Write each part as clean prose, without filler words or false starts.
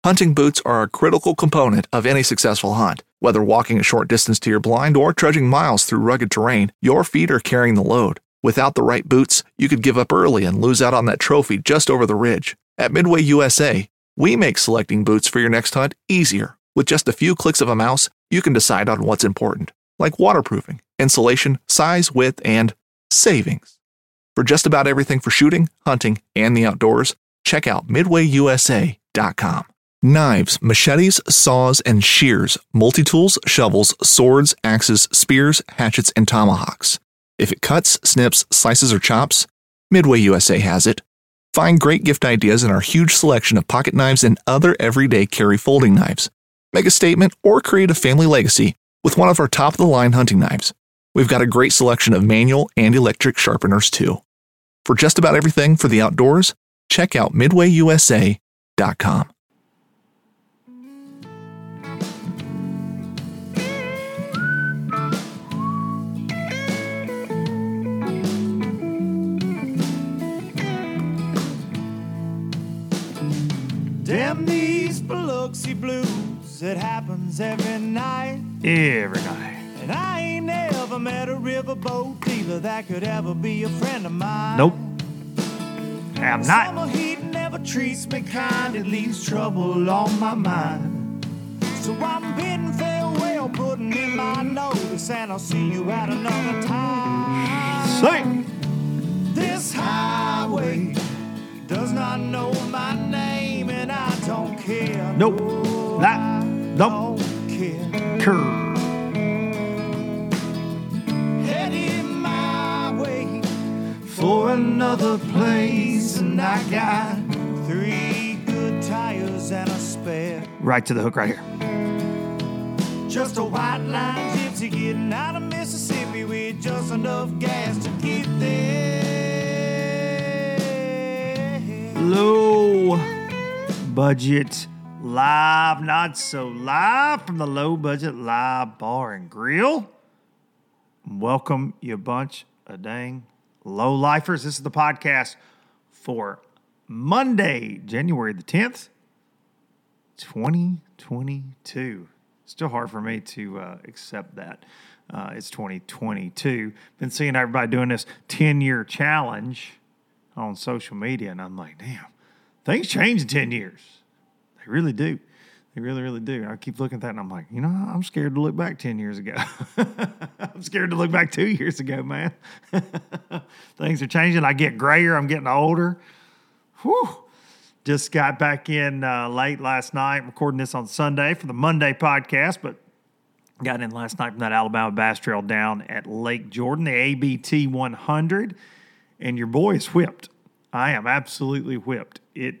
Hunting boots are a critical component of any successful hunt. Whether walking a short distance to your blind or trudging miles through rugged terrain, your feet are carrying the load. Without the right boots, you could give up early and lose out on that trophy just over the ridge. At Midway USA, we make selecting boots for your next hunt easier. With just a few clicks of a mouse, you can decide on what's important, like waterproofing, insulation, size, width, and savings. For just about everything for shooting, hunting, and the outdoors, check out MidwayUSA.com. Knives, machetes, saws, and shears, multi-tools, shovels, swords, axes, spears, hatchets, and tomahawks. If it cuts, snips, slices, or chops, Midway USA has it. Find great gift ideas in our huge selection of pocket knives and other everyday carry folding knives. Make a statement or create a family legacy with one of our top-of-the-line hunting knives. We've got a great selection of manual and electric sharpeners, too. For just about everything for the outdoors, check out MidwayUSA.com. Damn these Biloxi blues, it happens every night. Every night. And I ain't ever met a riverboat dealer that could ever be a friend of mine. Nope. I'm not. Summer heat never treats me kind, it leaves trouble on my mind. So I'm bidding farewell, putting in my notice, and I'll see you at another time. Sing. This highway does not know my name, and I don't care. Nope. I Nope. don't care. Curve. Headed my way for another place, and I got 3 good tires and a spare. Right to the hook right here. Just a white line gypsy getting out of Mississippi with just enough gas to get there. Low budget live, not so live from the Low Budget Live Bar and Grill. Welcome, you bunch of dang low lifers. This is the podcast for Monday, January the 10th, 2022. Still hard for me to accept that. It's 2022. Been seeing everybody doing this 10-year challenge on social media, and I'm like, damn, things change in 10 years. They really do. They really, really do. I keep looking at that, and I'm like, you know, I'm scared to look back 10 years ago. I'm scared to look back 2 years ago, man. Things are changing. I get grayer. I'm getting older. Whew. Just got back in late last night, recording this on Sunday for the Monday podcast, but got in last night from that Alabama Bass Trail down at Lake Jordan, the ABT 100. And your boy is whipped. I am absolutely whipped.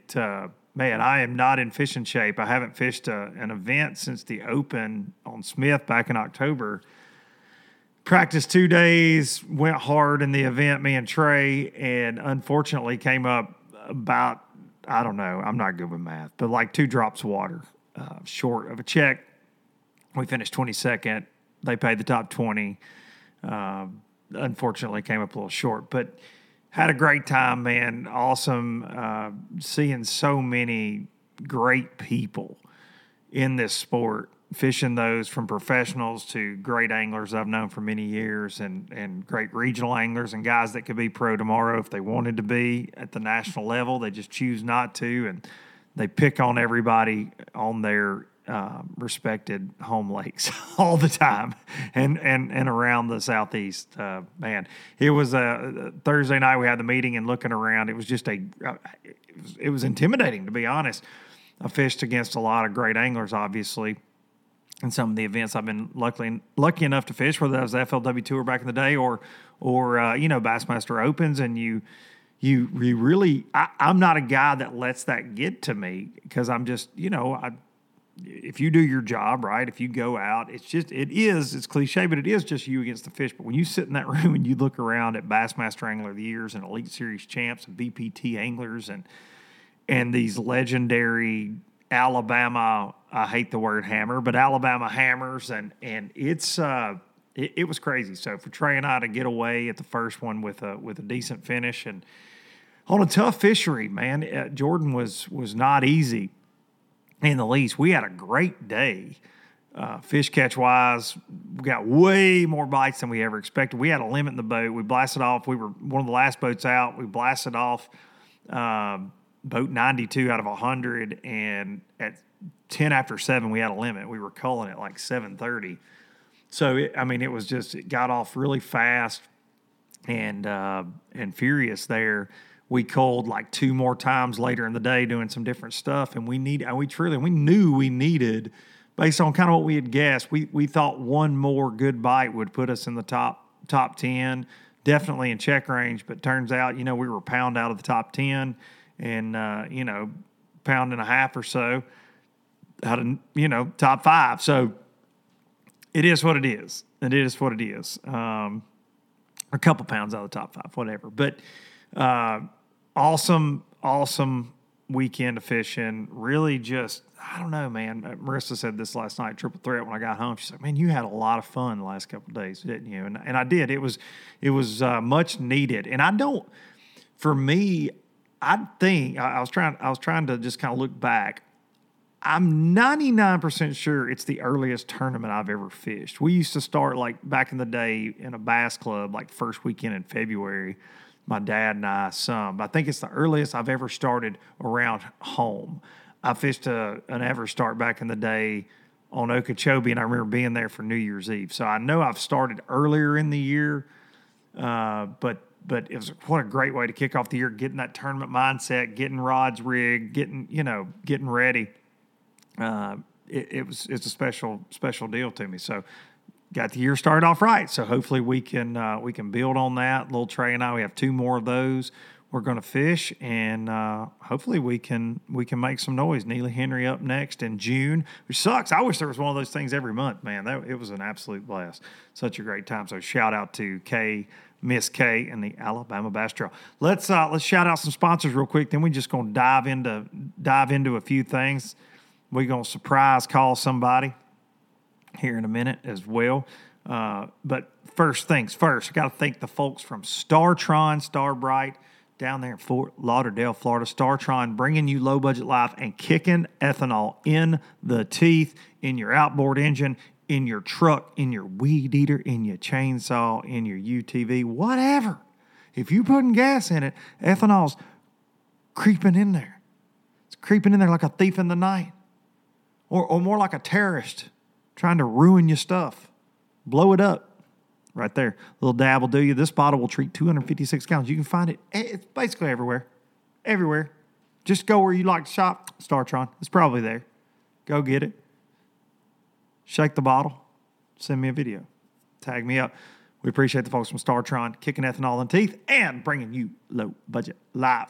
Man, I am not in fishing shape. I haven't fished an event since the Open on Smith back in October. Practiced 2 days, went hard in the event, me and Trey, and unfortunately came up about, I don't know, I'm not good with math, but like 2 drops of water short of a check. We finished 22nd. They paid the top 20. Unfortunately came up a little short, but had a great time, man. Awesome. Seeing so many great people in this sport, fishing those from professionals to great anglers I've known for many years and great regional anglers and guys that could be pro tomorrow if they wanted to be at the national level. They just choose not to, and they pick on everybody on their respected home lakes all the time and around the Southeast. Man, it was a Thursday night. We had the meeting and looking around. It was just it was intimidating, to be honest. I fished against a lot of great anglers, obviously, in some of the events I've been lucky enough to fish, whether that was the FLW Tour back in the day or Bassmaster Opens, and you really, I'm not a guy that lets that get to me because I'm just, if you do your job right, if you go out, it's cliche, but it is just you against the fish. But when you sit in that room and you look around at Bassmaster Angler of the Years and Elite Series champs and BPT anglers and these legendary Alabama, I hate the word hammer, but Alabama hammers, and it's it was crazy. So for Trey and I to get away at the first one with a decent finish and on a tough fishery, man, Jordan was not easy. in the least. We had a great day. Fish catch wise, we got way more bites than we ever expected. We had a limit in the boat. We blasted off. We were one of the last boats out. We blasted off boat 92 out of 100, and at 10 after 7, we had a limit. We were culling at like 7:30. So, it got off really fast and furious there. We culled like 2 more times later in the day doing some different stuff, and we knew we needed, based on kind of what we had guessed, we thought one more good bite would put us in the top 10, definitely in check range, but turns out, we were a pound out of the top 10 and, pound and a half or so out of, top 5. So it is what it is. It is what it is. A couple pounds out of the top 5, whatever. But awesome weekend of fishing. Really just, I don't know, man. Marissa said this last night, Triple Threat, when I got home. She's like, man, you had a lot of fun the last couple of days, didn't you? And I did. It was much needed. And for me, I think, I was trying to just kind of look back. I'm 99% sure it's the earliest tournament I've ever fished. We used to start, like, back in the day in a bass club, like, first weekend in February, my dad and I some. I think it's the earliest I've ever started around home. I fished an ever start back in the day on Okeechobee, and I remember being there for New Year's Eve. So I know I've started earlier in the year, but it was what a great way to kick off the year, getting that tournament mindset, getting rods rigged, getting ready. It's a special deal to me. So got the year started off right. So hopefully we can build on that. Little Trey and I, we have 2 more of those we're going to fish, and hopefully we can make some noise. Neely Henry up next in June, which sucks. I wish there was one of those things every month, man. It was an absolute blast. Such a great time. So shout out to Miss K and the Alabama Bass Trail. Let's shout out some sponsors real quick. Then we're just going to dive into a few things. We're going to surprise call somebody here in a minute as well. But first things first, I got to thank the folks from StarTron, Starbright, down there in Fort Lauderdale, Florida. StarTron bringing you low-budget life and kicking ethanol in the teeth, in your outboard engine, in your truck, in your weed eater, in your chainsaw, in your UTV, whatever. If you're putting gas in it, ethanol's creeping in there. It's creeping in there like a thief in the night. Or more like a terrorist trying to ruin your stuff. Blow it up. Right there. A little dab will do you. This bottle will treat 256 gallons. You can find it. It's basically everywhere. Everywhere. Just go where you like to shop. StarTron. It's probably there. Go get it. Shake the bottle. Send me a video. Tag me up. We appreciate the folks from StarTron kicking ethanol in teeth and bringing you low budget live.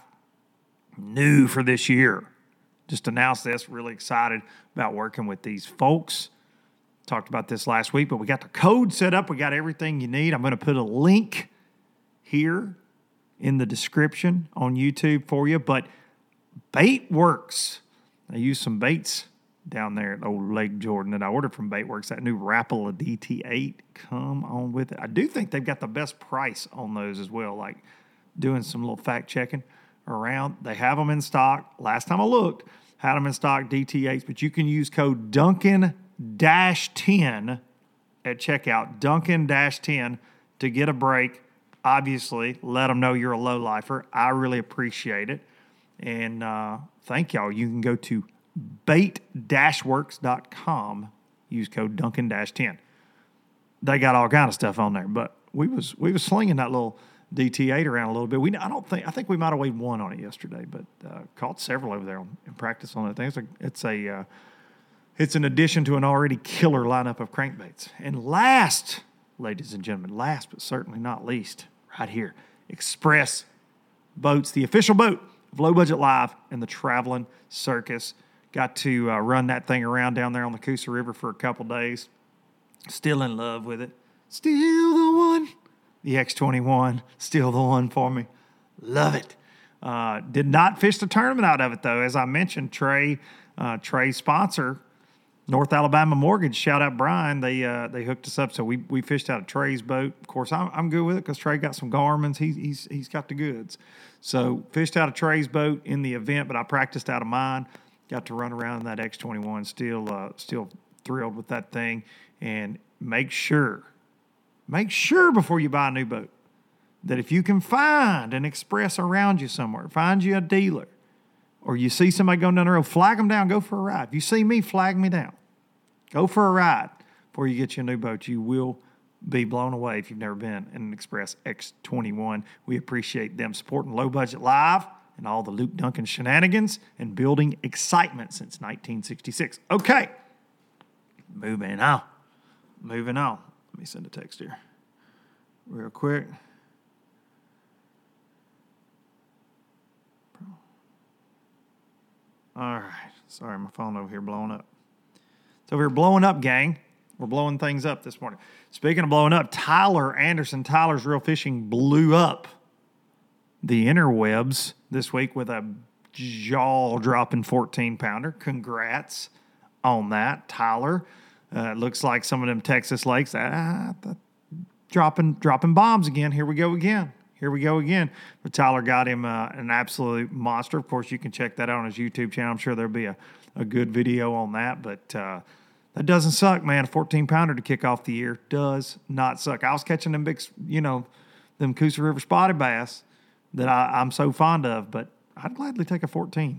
New for this year. Just announced this. Really excited about working with these folks. Talked about this last week, but we got the code set up. We got everything you need. I'm going to put a link here in the description on YouTube for you. But Baitworks, I used some baits down there at Old Lake Jordan that I ordered from Baitworks, that new Rapala DT8. Come on with it. I do think they've got the best price on those as well, like doing some little fact checking around. They have them in stock. Last time I looked, had them in stock, DT8s, but you can use code Duncan-10 at checkout, Duncan-10 to get a break. Obviously, let them know you're a low-lifer. I really appreciate it. And thank y'all. You can go to bait-works.com, use code Duncan-10. They got all kind of stuff on there, but we was slinging that little DT8 around a little bit. I think we might have weighed 1 on it yesterday, but caught several over there in practice on it. I think it's an addition to an already killer lineup of crankbaits. And last, ladies and gentlemen, last but certainly not least, right here, Express Boats, the official boat of Low Budget Live and the Traveling Circus. Got to run that thing around down there on the Coosa River for a couple days. Still in love with it. Still the one. The X21, still the one for me. Love it. Did not fish the tournament out of it, though. As I mentioned, Trey's sponsor, North Alabama Mortgage, shout out Brian. They hooked us up, so we fished out of Trey's boat. Of course, I'm good with it because Trey got some Garmin's. He's got the goods. So fished out of Trey's boat in the event, but I practiced out of mine. Got to run around in that X21. Still thrilled with that thing. And make sure before you buy a new boat that if you can find an Express around you somewhere, find you a dealer, or you see somebody going down the road, flag them down, go for a ride. If you see me, flag me down. Go for a ride before you get you a new boat. You will be blown away if you've never been in an Express X21. We appreciate them supporting Low Budget Live and all the Luke Duncan shenanigans and building excitement since 1966. Okay, moving on. Let me send a text here real quick. All right. Sorry, my phone over here blowing up. It's over here blowing up, gang. We're blowing things up this morning. Speaking of blowing up, Tyler Anderson, Tyler's Real Fishing, blew up the interwebs this week with a jaw-dropping 14-pounder. Congrats on that, Tyler. It looks like some of them Texas lakes dropping bombs again. Here we go again. But Tyler got him an absolute monster. Of course, you can check that out on his YouTube channel. I'm sure there'll be a good video on that. But that doesn't suck, man. A 14-pounder to kick off the year does not suck. I was catching them big, them Coosa River spotted bass that I'm so fond of. But I'd gladly take a 14.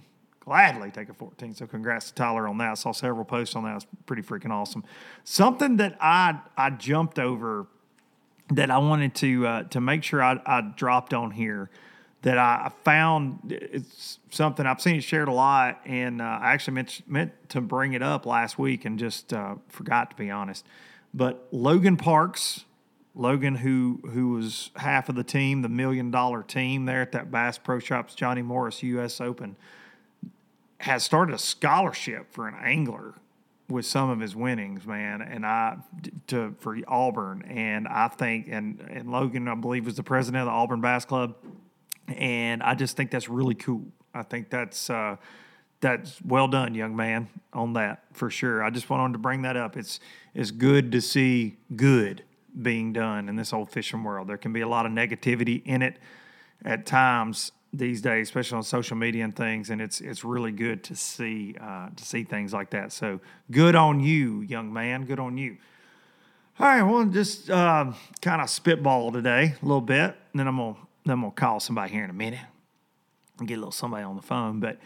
So congrats to Tyler on that. I saw several posts on that. It's pretty freaking awesome. Something that I jumped over that I wanted to make sure I dropped on here that I found, it's something I've seen it shared a lot, and I actually meant to bring it up last week and just forgot, to be honest. But Logan Parks, who was half of the team, the $1 million team there at that Bass Pro Shops Johnny Morris U.S. Open, has started a scholarship for an angler with some of his winnings, man, and for Auburn. And I think, and Logan, I believe, was the president of the Auburn Bass Club, and I just think that's really cool. I think that's well done, young man, on that for sure. I just wanted to bring that up. It's good to see good being done in this old fishing world. There can be a lot of negativity in it at times these days, especially on social media and things, and it's really good to see things like that. So good on you, young man. Good on you. All right, well, just kind of spitball today a little bit, and then I'm gonna call somebody here in a minute and get a little somebody on the phone. But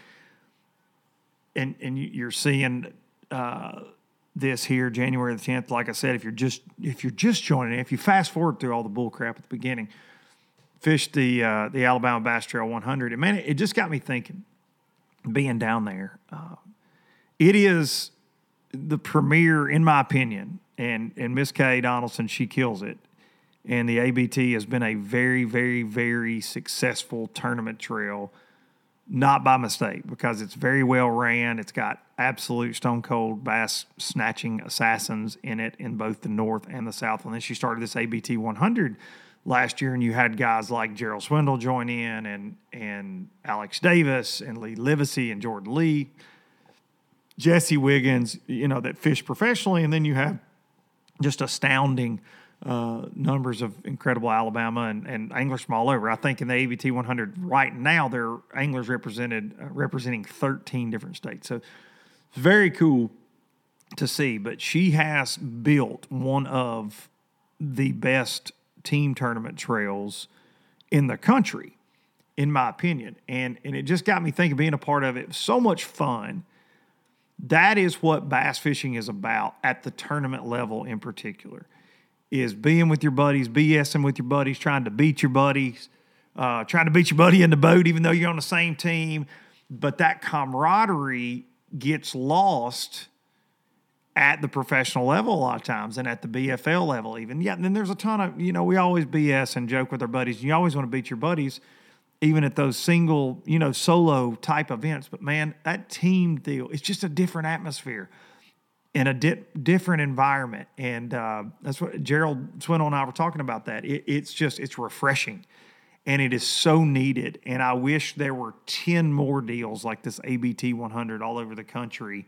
and you're seeing this here, January the 10th. Like I said, if you're just joining in, if you fast forward through all the bull crap at the beginning, fished the Alabama Bass Trail 100. And man, it just got me thinking, being down there. It is the premier, in my opinion, and Miss Kay Donaldson, she kills it. And the ABT has been a very, very, very successful tournament trail, not by mistake, because it's very well ran. It's got absolute stone cold bass snatching assassins in it in both the north and the south. And then she started this ABT 100 last year, and you had guys like Gerald Swindle join in, and Alex Davis and Lee Livesey and Jordan Lee, Jesse Wiggins, that fish professionally, and then you have just astounding numbers of incredible Alabama and anglers from all over. I think in the ABT 100 right now, there are anglers representing 13 different states. So it's very cool to see. But she has built one of the best team tournament trails in the country, in my opinion. And it just got me thinking, being a part of it, was so much fun. That is what bass fishing is about at the tournament level in particular, is being with your buddies, BSing with your buddies, trying to beat your buddies, trying to beat your buddy in the boat even though you're on the same team. But that camaraderie gets lost at the professional level a lot of times, and at the BFL level even. Yeah, and then there's a ton of, we always BS and joke with our buddies. You always want to beat your buddies, even at those single, solo type events. But, man, that team deal, it's just a different atmosphere in a different environment. And that's what Gerald Swindle and I were talking about, that. It's refreshing, and it is so needed. And I wish there were 10 more deals like this ABT 100 all over the country.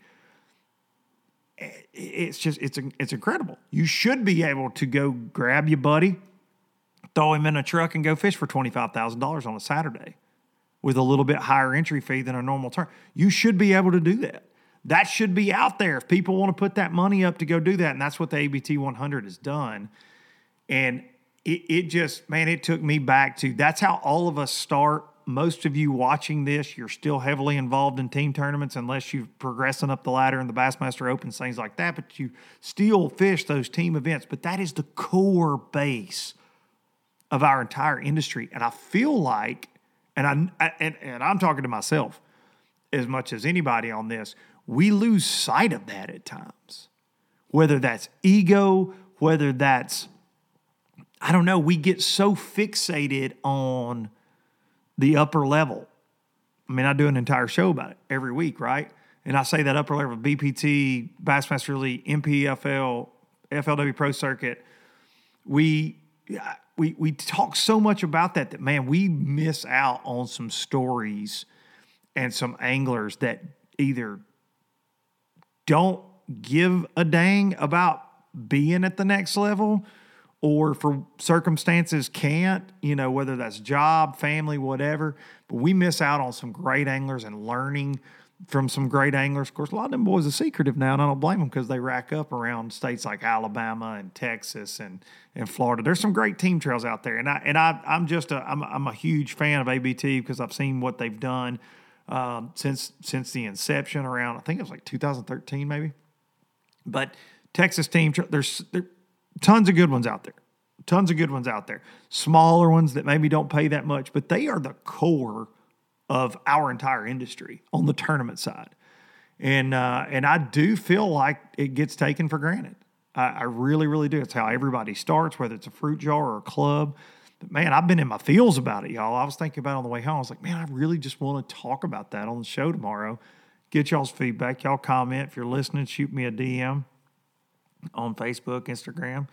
It's incredible. You should be able to go grab your buddy, throw him in a truck, and go fish for $25,000 on a Saturday. with a little bit higher entry fee than a normal tournament. You should be able to do that. That should be out there if people want to put that money up to go do that. And that's what the ABT 100 has done. And it just, man, it took me back to, that's how all of us start. Most of you watching this, you're still heavily involved in team tournaments unless you're progressing up the ladder in the Bassmaster Opens, things like that. But you still fish those team events. But that is the core base of our entire industry. And I feel like, and I'm talking to myself as much as anybody on this, we lose sight of that at times. Whether that's ego, whether that's, I don't know, we get so fixated on the upper level. I mean, I do an entire show about it every week, right? And I say that upper level, BPT, Bassmaster Elite, MPFL, FLW Pro Circuit. We talk so much about that, man, we miss out on some stories and some anglers that either don't give a dang about being at the next level, or for circumstances can't, whether that's job, family, whatever. But we miss out on some great anglers and learning from some great anglers. Of course, a lot of them boys are secretive now, and I don't blame them because they rack up around states like Alabama and Texas and Florida. There's some great team trails out there, and I'm a huge fan of ABT because I've seen what they've done since the inception around, I think it was like 2013 maybe. But Texas team, there's tons of good ones out there. Tons of good ones out there. Smaller ones that maybe don't pay that much, but they are the core of our entire industry on the tournament side. And I do feel like it gets taken for granted. I really, really do. It's how everybody starts, whether it's a fruit jar or a club. But, man, I've been in my feels about it, y'all. I was thinking about it on the way home. I was like, man, I really just want to talk about that on the show tomorrow. Get y'all's feedback. Y'all comment. If you're listening, shoot me a DM on Facebook, Instagram.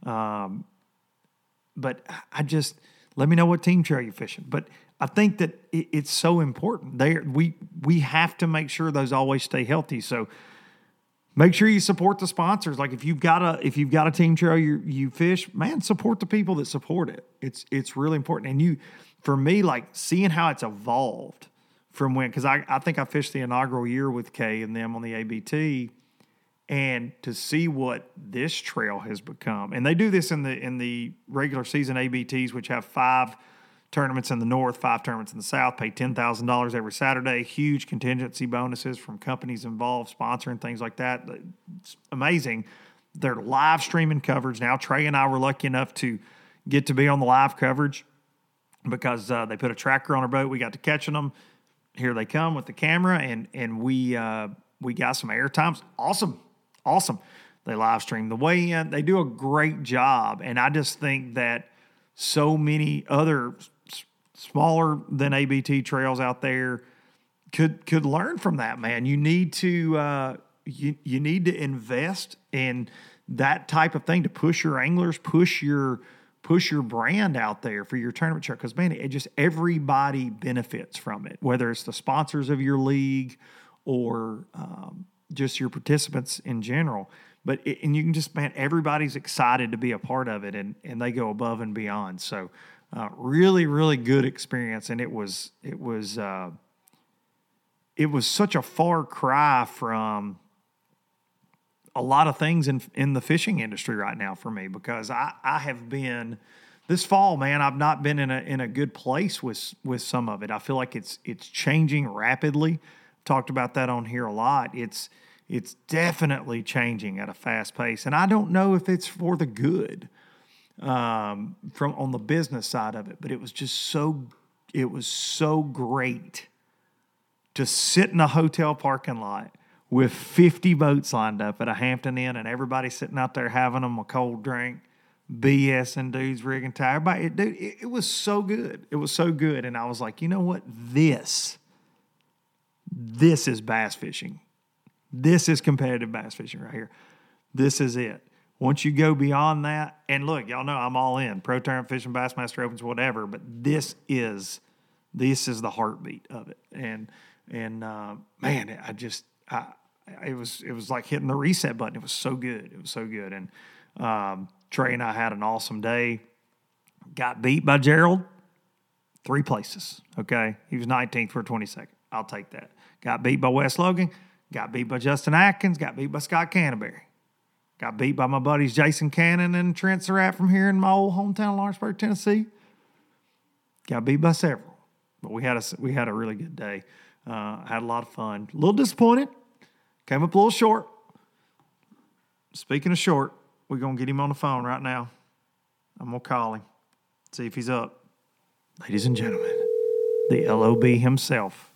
But let me know what team trail you're fishing. But I think that it's so important. We have to make sure those always stay healthy. So make sure you support the sponsors. Like if you've got a team trail you fish, man, support the people that support it. It's really important. And for me, like seeing how it's evolved from when, because I think I fished the inaugural year with Kay and them on the ABT. And to see what this trail has become, and they do this in the regular season ABTs, which have 5 tournaments in the north, 5 tournaments in the south, pay $10,000 every Saturday, huge contingency bonuses from companies involved, sponsoring things like that. It's amazing. They're live streaming coverage. Now, Trey and I were lucky enough to get to be on the live coverage because they put a tracker on our boat. We got to catching them. Here they come with the camera, and we got some air times. Awesome. They live stream the weigh-in. They do a great job. And I just think that so many other smaller than ABT trails out there could learn from that, man. You need to you need to invest in that type of thing to push your anglers, push your brand out there for your tournament trail. Because, man, everybody benefits from it, whether it's the sponsors of your league or just your participants in general. And you can just, man, everybody's excited to be a part of it, and they go above and beyond. So really, really good experience. And it was such a far cry from a lot of things in the fishing industry right now for me, because I have been this fall, man, I've not been in a good place with some of it. I feel like it's changing rapidly. Talked about that on here a lot. It's definitely changing at a fast pace, and I don't know if it's for the good from on the business side of it. But it was so great to sit in a hotel parking lot with 50 boats lined up at a Hampton Inn, and everybody sitting out there having them a cold drink, BS and dudes rigging tire. It was so good. It was so good, and I was like, you know what, this is bass fishing. This is competitive bass fishing right here. This is it. Once you go beyond that, and look, y'all know I'm all in. Pro Tournament Fishing, Bassmaster Opens, whatever, but this is the heartbeat of it. And man, it was like hitting the reset button. It was so good. It was so good. And Trey and I had an awesome day. Got beat by Gerald. 3 places, okay? He was 19th for 22nd. I'll take that. Got beat by Wes Logan. Got beat by Justin Atkins. Got beat by Scott Canterbury. Got beat by my buddies Jason Cannon and Trent Surratt from here in my old hometown, Lawrenceburg, Tennessee. Got beat by several. But we had a really good day. Had a lot of fun. A little disappointed. Came up a little short. Speaking of short, we're going to get him on the phone right now. I'm going to call him. See if he's up. Ladies and gentlemen, the LOB himself,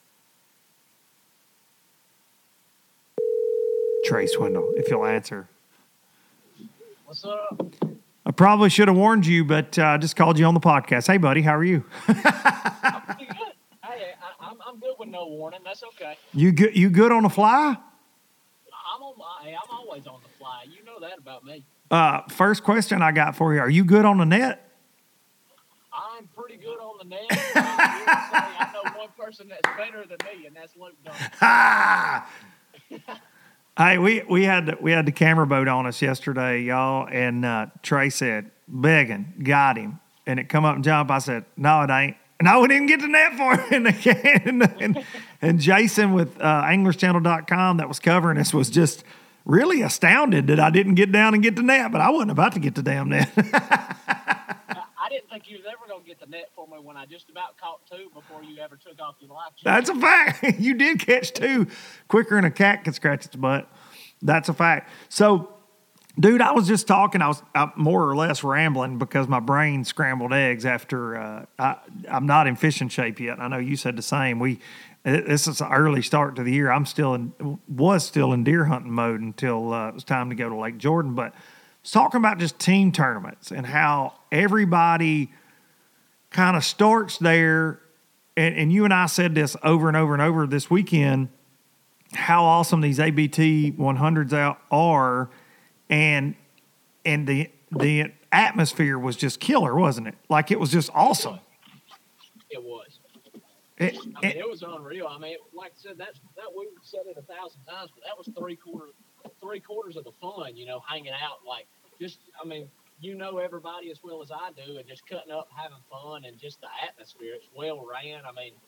Trey Swindle, if you'll answer. What's up? I probably should have warned you, but I just called you on the podcast. Hey, buddy, how are you? I'm pretty good. Hey, I'm good with no warning. That's okay. You good on the fly? I'm always on the fly. You know that about me. First question I got for you. Are you good on the net? I'm pretty good on the net. I know one person that's better than me, and that's Luke Dunn. Ha! Hey, we had the camera boat on us yesterday, y'all, and Trey said, begging, got him. And it come up and jump. I said, no, it ain't. No, we didn't get the net for him. And Jason with anglerschannel.com that was covering us was just really astounded that I didn't get down and get the net, but I wasn't about to get the damn net. I didn't think you was ever going to get the net for me when I just about caught 2 before you ever took off your life jacket. That's a fact. You did catch 2 quicker than a cat can scratch its butt. That's a fact. So, dude, I was just talking. I was more or less rambling because my brain scrambled eggs after I'm not in fishing shape yet. I know you said the same. This is an early start to the year. Was still in deer hunting mode until it was time to go to Lake Jordan. But I was talking about just team tournaments and how everybody kind of starts there. And you and I said this over and over and over this weekend, how awesome these ABT 100s are. And the atmosphere was just killer, wasn't it? Like, it was just awesome. It was. It was unreal. I mean, like I said, that we said it 1,000 times, but that was three quarters of the fun. Hanging out, like, just, I mean, everybody as well as I do, and just cutting up, having fun, and just the atmosphere. It's well ran. I mean,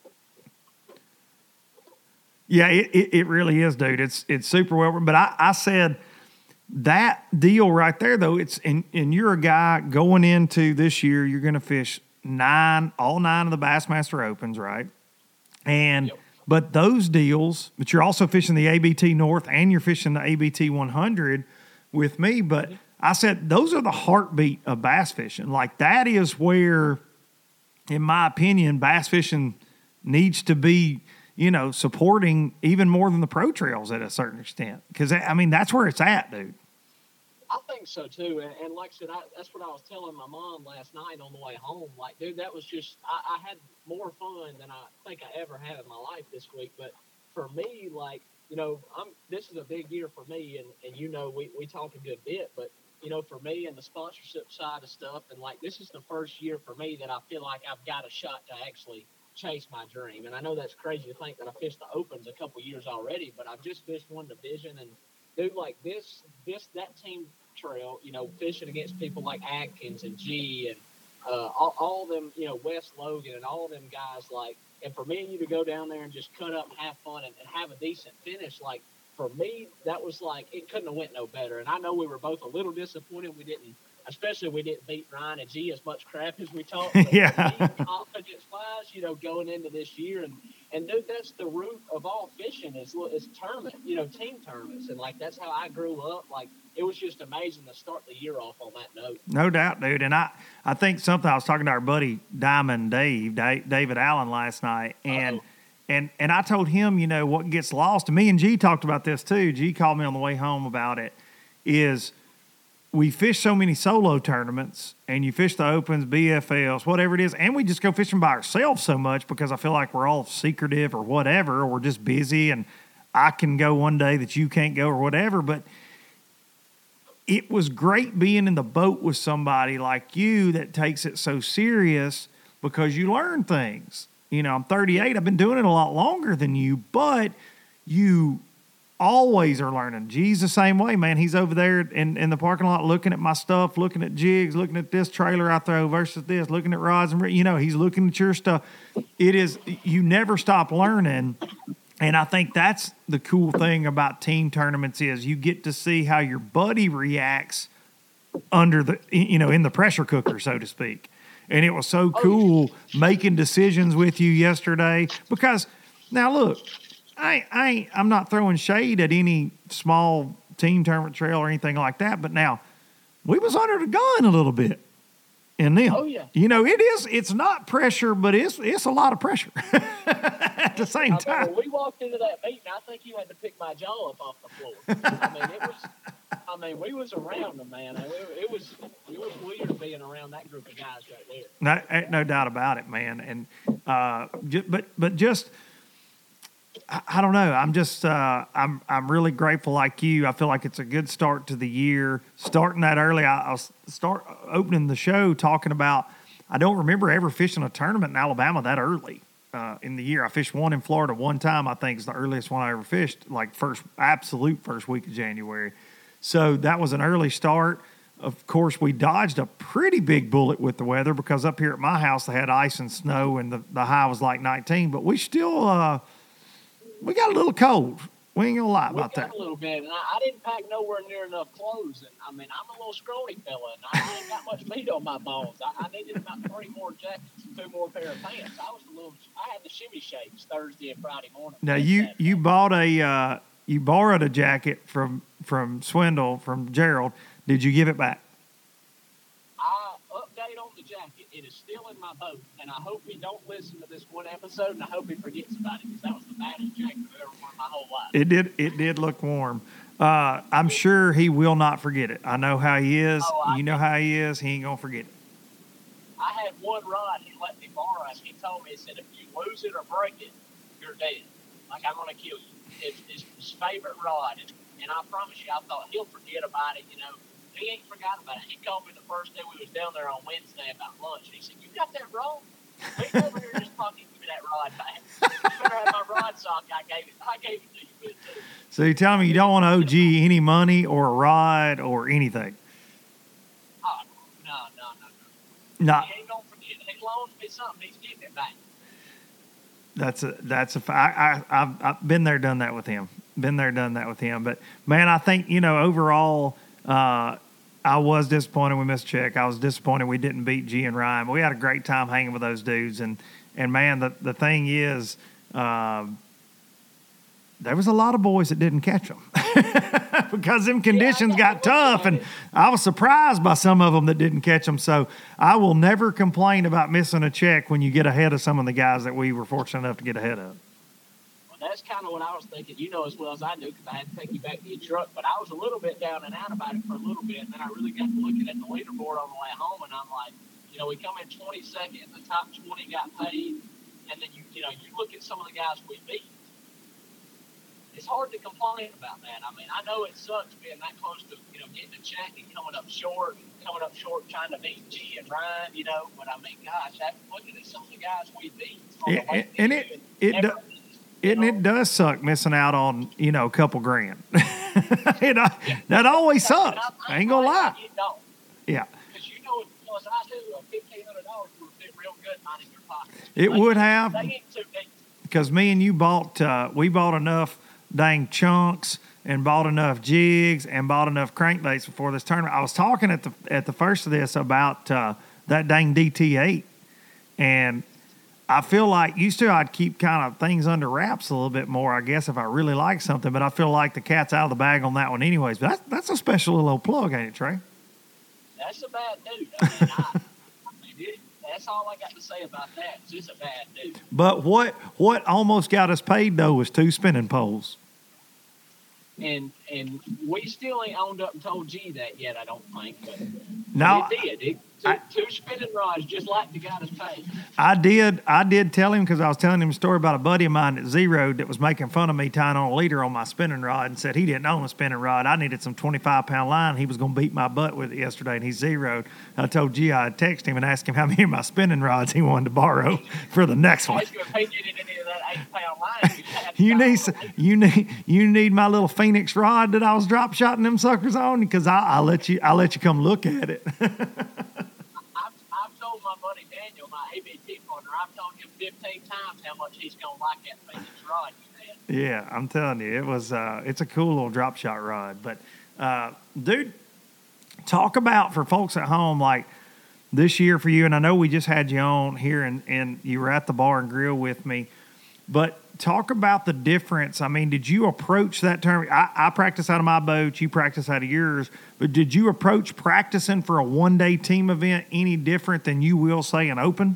yeah, it really is, dude. It's super well run. But I said that deal right there, though. And you're a guy going into this year. You're going to fish all 9 of the Bassmaster Opens, right? And yep. But those deals, but you're also fishing the ABT North and you're fishing the ABT 100 with me. But I said those are the heartbeat of bass fishing. Like, that is where, in my opinion, bass fishing needs to be, supporting even more than the pro trails at a certain extent. Because, I mean, that's where it's at, dude. I think so, too. And like I said, that's what I was telling my mom last night on the way home. Like, dude, that was just – I had more fun than I think I ever had in my life this week. But for me, like, this is a big year for me. And we talk a good bit. But, for me and the sponsorship side of stuff, and, like, this is the first year for me that I feel like I've got a shot to actually chase my dream. And I know that's crazy to think that I fished the Opens a couple years already, but I've just fished one division. And, dude, like, that team – trail, fishing against people like Atkins and G and all of them, Wes Logan and all of them guys, like, and for me and you to go down there and just cut up and have fun and have a decent finish, like, for me, that was like, it couldn't have went no better. And I know we were both a little disappointed we didn't beat Ryan and G as much crap as we talked. But yeah. Confidence-wise, going into this year, and dude, that's the root of all fishing is tournament, team tournaments, and like that's how I grew up. Like, it was just amazing to start the year off on that note. No doubt, dude. And I think something I was talking to our buddy Diamond David Allen last night, and I told him, what gets lost, and me and G talked about this too. G called me on the way home about it, is we fish so many solo tournaments, and you fish the Opens, BFLs, whatever it is, and we just go fishing by ourselves so much because I feel like we're all secretive or whatever, or we're just busy, and I can go one day that you can't go or whatever. But it was great being in the boat with somebody like you that takes it so serious because you learn things. I'm 38. I've been doing it a lot longer than you, but you always are learning. G's the same way, man. He's over there in the parking lot looking at my stuff, looking at jigs, looking at this trailer I throw versus this, looking at rods, and he's looking at your stuff. It is, you never stop learning. And I think that's the cool thing about team tournaments is you get to see how your buddy reacts under the, in the pressure cooker, so to speak. And it was so cool making decisions with you yesterday because now look, I'm not throwing shade at any small team tournament trail or anything like that, but now we was under the gun a little bit in them. Oh yeah. It's not pressure, but it's a lot of pressure at the same time. When we walked into that meeting, I think you had to pick my jaw up off the floor. We was around them, man. It was weird being around that group of guys right there. No doubt about it, man. And but just I don't know. I'm just I'm really grateful like you. I feel like it's a good start to the year. Starting that early, I'll start opening the show talking about. I don't remember ever fishing a tournament in Alabama that early in the year. I fished one in Florida one time. I think is the earliest one I ever fished. Like absolute first week of January. So that was an early start. Of course, we dodged a pretty big bullet with the weather because up here at my house they had ice and snow and the high was like 19. But we still we got a little cold. We ain't gonna lie about that. A little bit, and I didn't pack nowhere near enough clothes. And I'm a little scrawny fella, and I ain't got much meat on my bones. I needed about 3 more jackets and 2 more pair of pants. I had the shimmy shakes Thursday and Friday morning. Now you bought you borrowed a jacket from Swindle from Gerald. Did you give it back? I update on the jacket. It is still in my boat, and I hope he don't listen to this one episode, and I hope he forgets about it because that was the baddest jacket I've ever worn my whole life. It did look warm. I'm sure he will not forget it. I know how he is. You know how he is. He ain't gonna forget it. I had one rod he let me borrow. He told me, he said, if you lose it or break it, you're dead. Like, I'm gonna kill you. It's his favorite rod, and I promise you, I thought he'll forget about it. He ain't forgot about it. He called me the first day we was down there on Wednesday about lunch. And he said, "You got that wrong? He's over here just fucking give me that rod back. You better have my rod sock. I gave it to you good too." So you tell me you don't want to OG any money or a rod or anything? Oh no. No. He ain't gonna forget it. He loans me something. He's getting it back. I've been there, done that with him. But man, I think overall. I was disappointed we missed Check. I was disappointed we didn't beat G and Ryan. But we had a great time hanging with those dudes. And man, the thing is, there was a lot of boys that didn't catch them because them conditions got tough. And I was surprised by some of them that didn't catch them. So I will never complain about missing a check when you get ahead of some of the guys that we were fortunate enough to get ahead of. That's kind of what I was thinking, as well as I do, because I had to take you back to your truck. But I was a little bit down and out about it for a little bit, and then I really got looking at the leaderboard on the way home, and I'm like, we come in 22nd, the top 20 got paid, and then you look at some of the guys we beat. It's hard to complain about that. I know it sucks being that close to getting a check and coming up short trying to beat G and Ryan, But gosh, after looking at some of the guys we beat, it does suck missing out on, a couple grand. That always sucks. I ain't gonna lie. Yeah. Because as I do, $1,500 would fit real good money in your pocket. It would have. They ain't too big. Because me and you we bought enough dang chunks and bought enough jigs and bought enough crankbaits before this tournament. I was talking at the first of this about that dang DT8, and I feel like used to I'd keep kind of things under wraps a little bit more, I guess, if I really like something. But I feel like the cat's out of the bag on that one anyways. But that's a special little plug, ain't it, Trey? That's a bad dude. That's all I got to say about that. It's just a bad dude. But what almost got us paid, though, was 2 spinning poles. And we still ain't owned up and told G that yet, I don't think. But no, it did. Two spinning rods, just like the guy that's paid. I did tell him, because I was telling him a story about a buddy of mine that zeroed that was making fun of me tying on a leader on my spinning rod and said he didn't own a spinning rod. I needed some 25-pound line. He was going to beat my butt with it yesterday, and he zeroed. I told G I'd text him and ask him how many of my spinning rods he wanted to borrow for the next one. Ask him if he did any of that 8-pound line. You need my little Phoenix rod that I was drop shotting them suckers on, because I'll let you come look at it. I've told my buddy Daniel, my ABT partner, I've told him 15 times how much he's gonna like that Phoenix rod you had. Yeah, I'm telling you, it was it's a cool little drop shot rod. But dude, talk about, for folks at home, like this year for you, and I know we just had you on here and you were at the bar and grill with me, but talk about the difference. I mean, did you approach that tournament? I practice out of my boat, you practice out of yours, but did you approach practicing for a one-day team event any different than you will, say, an open?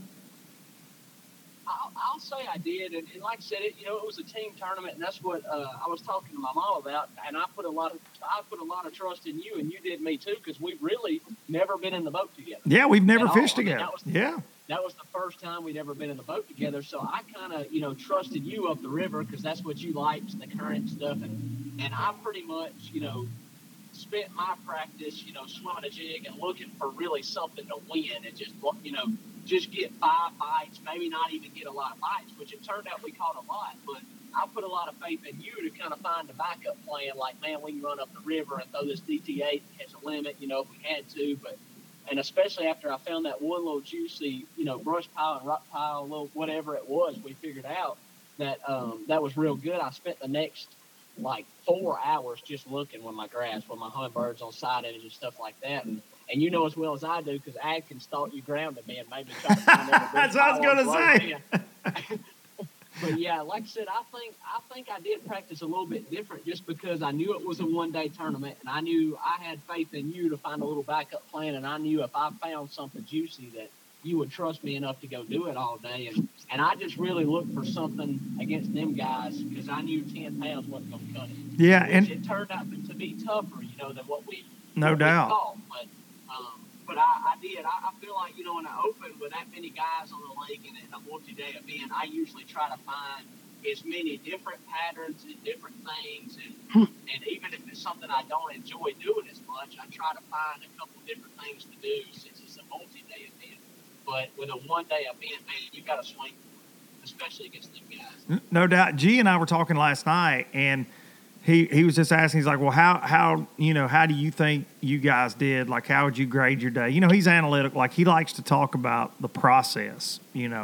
I'll say I did, and like I said, it was a team tournament, and that's what I was talking to my mom about. And I put a lot of trust in you, and you did me too, because we've really never been in the boat together. Yeah, we've never fished together. That was the first time we'd ever been in the boat together. So I kind of trusted you up the river, because that's what you liked, the current stuff, and I pretty much spent my practice swimming a jig and looking for really something to win, and just get 5 bites, maybe not even get a lot of bites, which it turned out we caught a lot. But I put a lot of faith in you to kind of find a backup plan, like, man, we can run up the river and throw this DT8 and catch a limit, if we had to. And especially after I found that one little juicy, brush pile and rock pile, little whatever it was, we figured out that that was real good. I spent the next 4 hours just looking with my grass, with my hummingbirds on side edges and stuff like that. And you know as well as I do, because Ag can stalk you grounded, man. Maybe try to find every that's what I was going to say. But yeah, like I said, I think I did practice a little bit different, just because I knew it was a one-day tournament, and I knew I had faith in you to find a little backup plan, and I knew if I found something juicy that you would trust me enough to go do it all day. And I just really looked for something against them guys, because I knew 10 pounds wasn't going to cut it. Yeah, and it turned out to be tougher, than what we doubt. But I did. I feel like, in an open with that many guys on the lake and in a multi-day event, I usually try to find as many different patterns and different things. And even if it's something I don't enjoy doing as much, I try to find a couple different things to do, since it's a multi-day event. But with a one-day event, man, you got to swing, especially against them guys. No doubt. G and I were talking last night, and he was just asking, he's like, well, how do you think you guys did? Like, how would you grade your day? He's analytical. Like, he likes to talk about the process,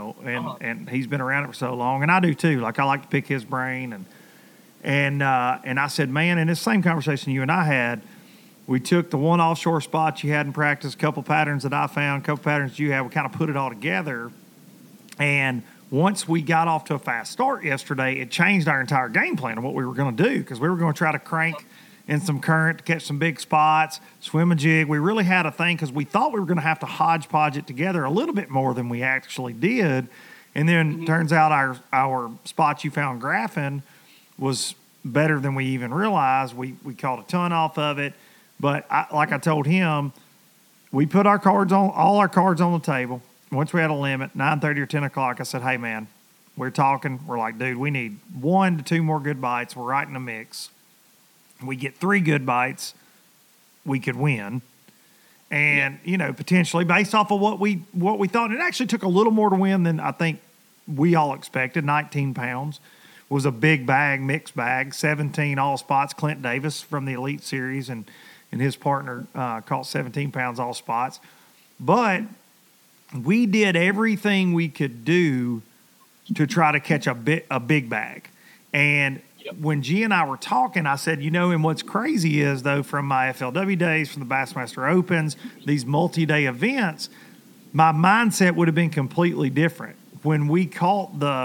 and he's been around it for so long, and I do too. Like, I like to pick his brain, and I said, man, in this same conversation you and I had, we took the one offshore spot you had in practice, a couple patterns that I found, a couple patterns you had, we kind of put it all together, and once we got off to a fast start yesterday, it changed our entire game plan of what we were going to do, because we were going to try to crank in some current to catch some big spots, swim a jig. We really had a thing, because we thought we were going to have to hodgepodge it together a little bit more than we actually did. And then turns out our spot you found graphing was better than we even realized. We caught a ton off of it. But like I told him, we put all our cards on the table. Once we had a limit, 9:30 or 10 o'clock, I said, hey, man, we're talking. We're like, dude, we need 1 to 2 more good bites. We're right in the mix. We get 3 good bites, we could win. And, potentially based off of what we thought. It actually took a little more to win than I think we all expected. 19 pounds was a big bag, mixed bag, 17 all spots. Clint Davis from the Elite Series and his partner caught 17 pounds all spots. But we did everything we could do to try to catch a big bag. And when G and I were talking, I said, and what's crazy is, though, from my FLW days, from the Bassmaster Opens, these multi-day events, my mindset would have been completely different. When we caught the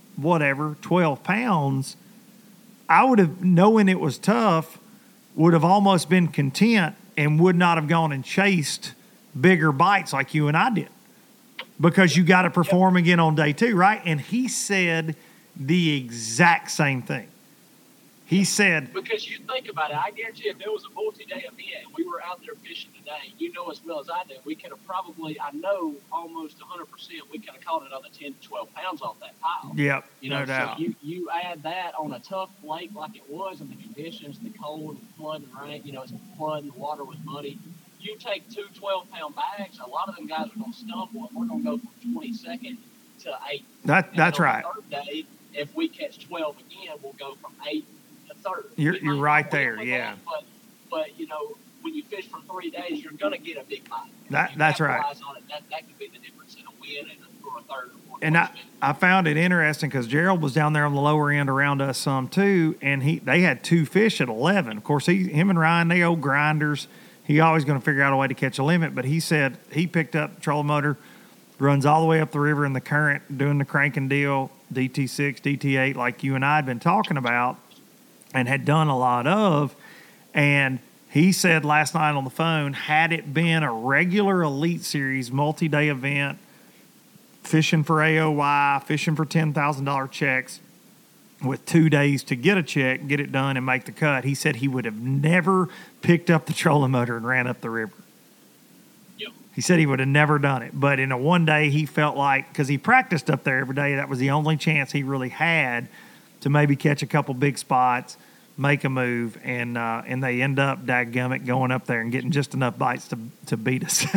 12 pounds, I would have, knowing it was tough, would have almost been content and would not have gone and chased bigger bites like you and I did. Because you got to perform again on day 2, right? And he said the exact same thing. He said, because you think about it, I guarantee if there was a multi-day event and we were out there fishing today, as well as I do, we could have probably, I know almost 100%, we could have caught another 10 to 12 pounds off that pile. Yep, no doubt. So you add that on a tough lake like it was, and the conditions, the cold, the flood and rain, it's flooding, the water was muddy. You take 2 12-pound bags, a lot of them guys are going to stumble, and we're going to go from 22nd to 8th. That's right. The third day, if we catch 12 again, we'll go from 8 to 30. You're right there, yeah. But you know, when you fish for 3 days, you're going to get a big bite. That's right. On it, that could be the difference in a win and a third or fourth. And I found it interesting because Gerald was down there on the lower end around us some too, and they had 2 fish at 11. Of course, him and Ryan, they old grinders. He always going to figure out a way to catch a limit, but he said he picked up the trolling motor, runs all the way up the river in the current, doing the cranking deal, DT6, DT8, like you and I had been talking about and had done a lot of. And he said last night on the phone, had it been a regular Elite Series multi-day event, fishing for AOY, fishing for $10,000 checks with 2 days to get a check, get it done, and make the cut, he said he would have never picked up the trolling motor and ran up the river. Yep. He said he would have never done it. But in a one day, he felt like, because he practiced up there every day, that was the only chance he really had to maybe catch a couple big spots, make a move, and they end up, dadgummit, going up there and getting just enough bites to beat us.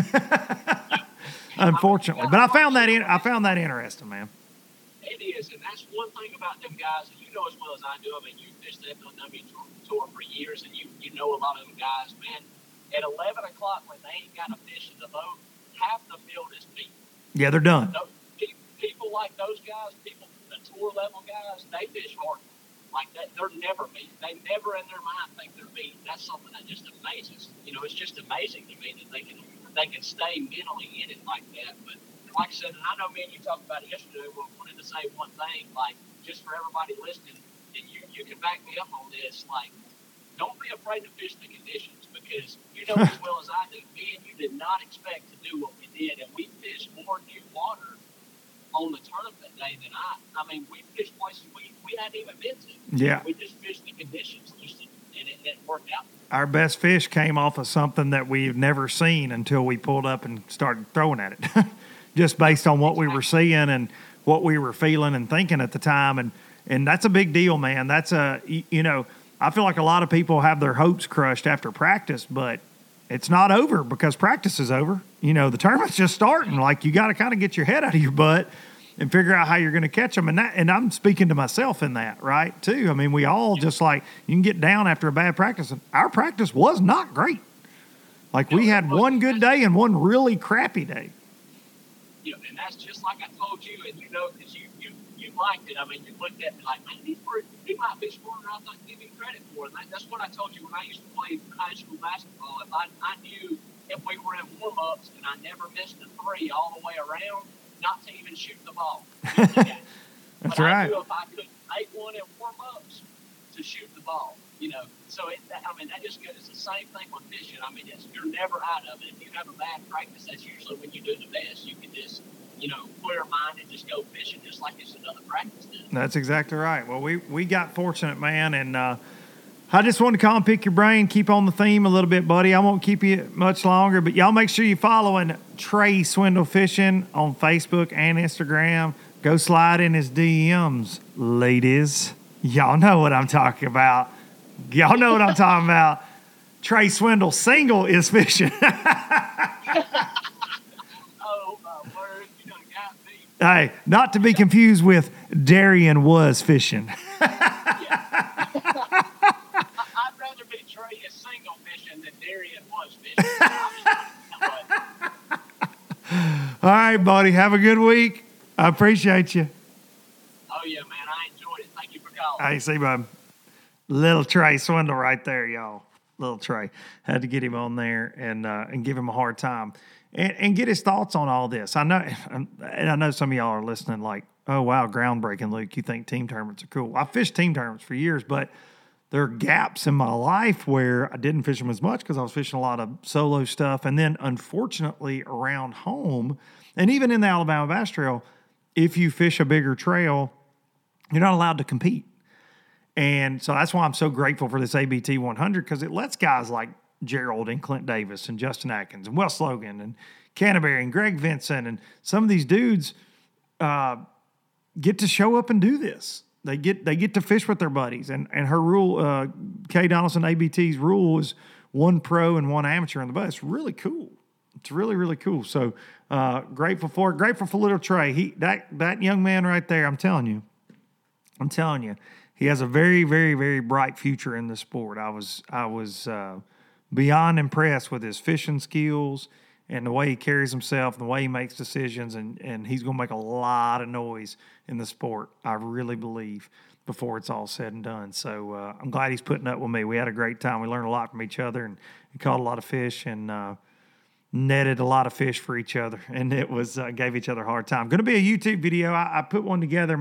Unfortunately. But I found that interesting, man. It is, and that's one thing about them guys, and you know as well as I do. I mean, you fished that W Tour for years, and you know a lot of them guys, man. At 11 o'clock when they ain't got a fish in the boat, half the field is beat. Yeah, they're done. People like those guys, the tour level guys, they fish hard. Like that, they're never beat. They never in their mind think they're beat. That's something that just amazes. You know, it's just amazing to me that they can stay mentally in it like that. But like I said, and I know me and you talked about it yesterday. We wanted to say one thing, like just for everybody listening, and you can back me up on this. Like, don't be afraid to fish the conditions, because you know as well as I do, me and you did not expect to do what we did, and we fished more new water on the tournament day than I mean, we fished places we hadn't even been to. Yeah. We just fished the conditions, and it worked out. Our best fish came off of something that we've never seen until we pulled up and started throwing at it, just based on what we were seeing and what we were feeling and thinking at the time. And that's a big deal, man. That's I feel like a lot of people have their hopes crushed after practice, but it's not over because practice is over. You know, the tournament's just starting. Like, you got to kind of get your head out of your butt and figure out how you're going to catch them. And I'm speaking to myself in that, right, too. I mean, we all just like, you can get down after a bad practice. And our practice was not great. Like, we had one good day and one really crappy day. Yeah, and that's just like I told you, and you know, because you liked it. I mean, you looked at me like, man, he might be smarter than I thought to give him credit for. And that's what I told you when I used to play high school basketball. If I knew if we were in warm-ups and I never missed a 3 all the way around, not to even shoot the ball. That's but right. I knew if I could make one in warm-ups to shoot the ball, you know. So, that just goes. It's the same thing with fishing. I mean, you're never out of it. If you have a bad practice, that's usually when you do the best. You can just, clear mind and just go fishing just like it's another practice day. That's exactly right. Well, we got fortunate, man, and I just wanted to call and pick your brain, keep on the theme a little bit, buddy. I won't keep you much longer, but y'all make sure you're following Trey Swindle Fishing on Facebook and Instagram. Go slide in his DMs, ladies. Y'all know what I'm talking about. Trey Swindle single is fishing. Oh, my word. You done got me. Hey, not to be confused with Darian was fishing. I'd rather be Trey is single fishing than Darian was fishing. All right, buddy. Have a good week. I appreciate you. Oh, yeah, man. I enjoyed it. Thank you for calling. Hey, see, bud. Little Trey Swindle right there, y'all. Little Trey. Had to get him on there and give him a hard time and get his thoughts on all this. I know some of y'all are listening like, oh, wow, groundbreaking, Luke. You think team tournaments are cool. I fished team tournaments for years, but there are gaps in my life where I didn't fish them as much because I was fishing a lot of solo stuff. And then, unfortunately, around home, and even in the Alabama Bass Trail, if you fish a bigger trail, you're not allowed to compete. And so that's why I'm so grateful for this ABT 100, because it lets guys like Gerald and Clint Davis and Justin Atkins and Wes Logan and Canterbury and Greg Vincent and some of these dudes get to show up and do this. They get to fish with their buddies. And her rule, Kay Donaldson ABT's rule is 1 pro and 1 amateur in the boat. It's really cool. It's really, really cool. So grateful for it. Grateful for little Trey. That young man right there, I'm telling you, I'm telling you, he has a very, very, very bright future in the sport. I was beyond impressed with his fishing skills and the way he carries himself and the way he makes decisions, and he's going to make a lot of noise in the sport, I really believe, before it's all said and done. So I'm glad he's putting up with me. We had a great time. We learned a lot from each other and caught a lot of fish and netted a lot of fish for each other, and it was gave each other a hard time. Going to be a YouTube video. I put one together.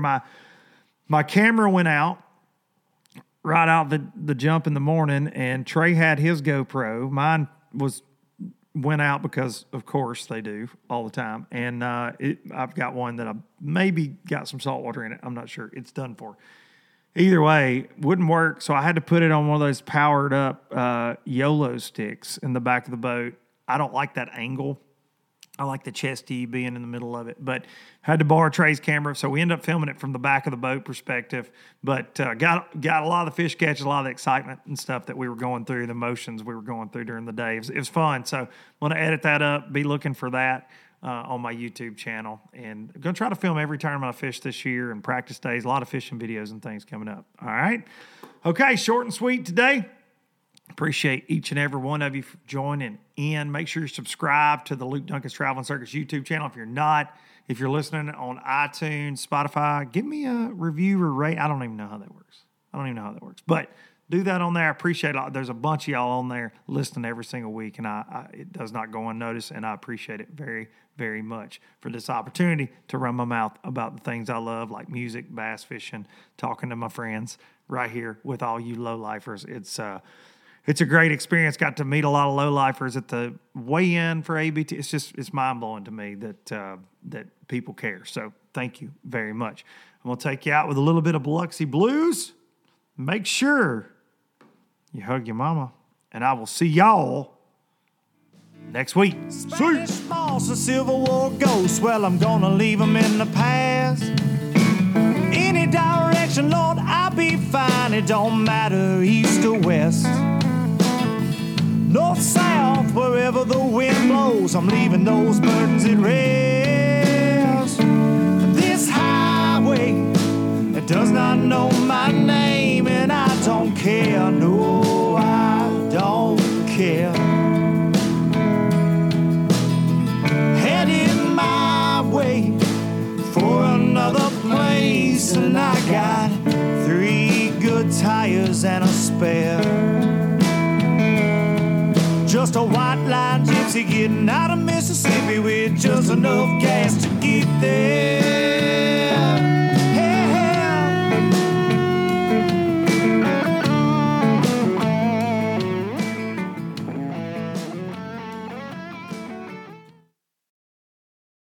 My camera went out right out the jump in the morning, and Trey had his GoPro. Mine went out because, of course, they do all the time. And I've got one that I maybe got some salt water in it. I'm not sure. It's done for. Either way, wouldn't work. So I had to put it on one of those powered up YOLO sticks in the back of the boat. I don't like that angle. I like the chesty being in the middle of it, but had to borrow Trey's camera. So we ended up filming it from the back of the boat perspective, but got a lot of the fish catches, a lot of the excitement and stuff that we were going through, the emotions we were going through during the day. It was fun. So I'm going to edit that up, be looking for that on my YouTube channel, and I'm going to try to film every tournament I fish this year and practice days, a lot of fishing videos and things coming up. All right. Okay. Short and sweet today. Appreciate each and every one of you for joining in. Make sure you subscribe to the Luke Duncan's Travel and Circus YouTube channel. If you're not, if you're listening on iTunes, Spotify, give me a review or rate. I don't even know how that works. But do that on there. I appreciate it. There's a bunch of y'all on there listening every single week, and it does not go unnoticed, and I appreciate it very, very much for this opportunity to run my mouth about the things I love, like music, bass fishing, talking to my friends right here with all you low-lifers. It's a great experience. Got to meet a lot of low-lifers at the weigh-in for ABT. It's mind-blowing to me that people care. So thank you very much. I'm going to take you out with a little bit of Biloxi Blues. Make sure you hug your mama, and I will see y'all next week. Spanish moss, a Civil War ghost. Well, I'm gonna leave them in the past. Any direction, Lord, I'll be fine. It don't matter, east or west. North, south, wherever the wind blows, I'm leaving those burdens at rest. This highway, it does not know my name, and I don't care. No, I don't care. Headed my way for another place, and I got 3 good tires and a spare. Just a white line gypsy getting out of Mississippi with just enough gas to get there.